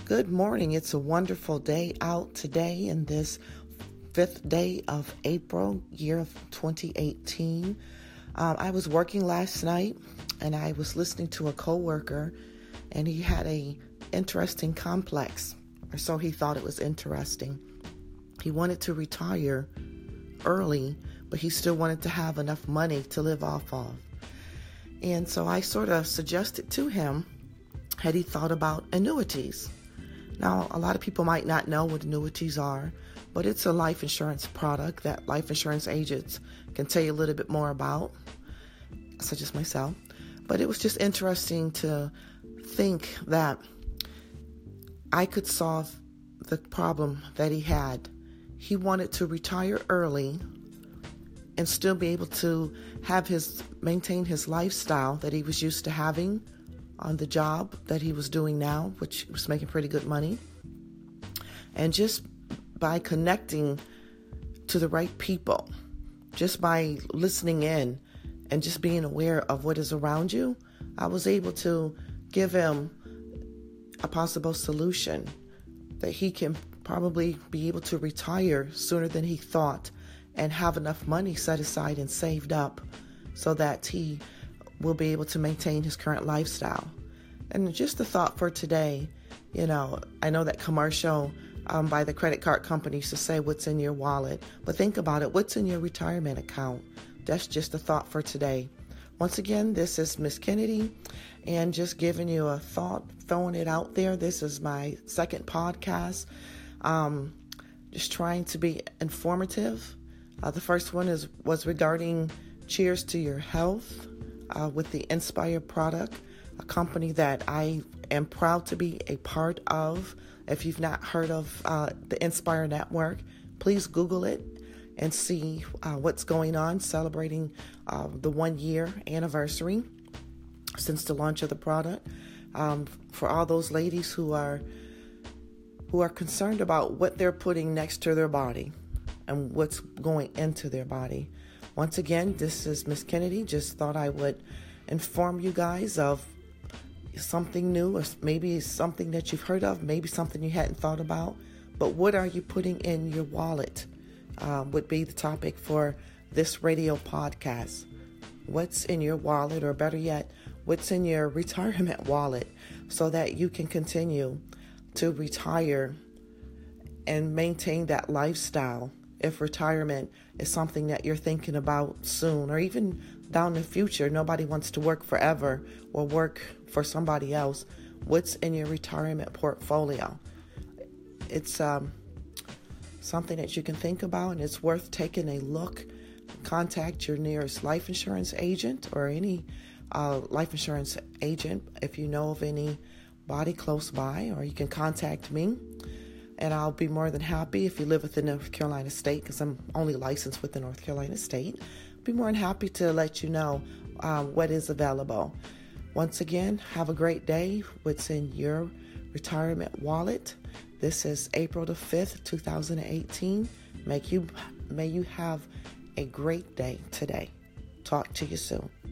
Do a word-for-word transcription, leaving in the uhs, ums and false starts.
Good morning. It's a wonderful day out today in this fifth day of April, year of twenty eighteen. Um, I was working last night and I was listening to a coworker, and he had a interesting complex, or so he thought it was interesting. He wanted to retire early, but he still wanted to have enough money to live off of. And so I sort of suggested to him, had he thought about annuities? Now, a lot of people might not know what annuities are, but it's a life insurance product that life insurance agents can tell you a little bit more about, such as myself. But it was just interesting to think that I could solve the problem that he had. He wanted to retire early and still be able to have his maintain his lifestyle that he was used to having on the job that he was doing now, which was making pretty good money. And just by connecting to the right people, just by listening in and just being aware of what is around you, I was able to give him a possible solution that he can probably be able to retire sooner than he thought and have enough money set aside and saved up so that he will be able to maintain his current lifestyle. And just a thought for today, you know, I know that commercial um, by the credit card company used to say, what's in your wallet? But think about it, what's in your retirement account? That's just a thought for today. Once again, this is Miss Kennedy, and just giving you a thought, throwing it out there. This is my second podcast. Um, just trying to be informative. Uh, the first one is was regarding Cheers to Your Health uh, with the Inspire product, a company that I am proud to be a part of. If you've not heard of uh, the Inspire Network, please Google it and see uh, what's going on, celebrating uh, the one year anniversary since the launch of the product. Um, for all those ladies who are who are concerned about what they're putting next to their body and what's going into their body. Once again, this is Miss Kennedy. Just thought I would inform you guys of something new, or maybe something that you've heard of, maybe something you hadn't thought about. But what are you putting in your wallet uh, would be the topic for this radio podcast. What's in your wallet, or better yet, what's in your retirement wallet, so that you can continue to retire and maintain that lifestyle if retirement is something that you're thinking about soon, or even down the future. Nobody wants to work forever or work for somebody else. What's in your retirement portfolio? It's um, something that you can think about, and it's worth taking a look. Contact your nearest life insurance agent or any uh, life insurance agent if you know of anybody close by, or you can contact me. And I'll be more than happy, if you live within North Carolina State, because I'm only licensed within North Carolina State, be more than happy to let you know um, what is available. Once again, have a great day. What's in your retirement wallet? This is April the fifth, twenty eighteen. Make you, may you have a great day today. Talk to you soon.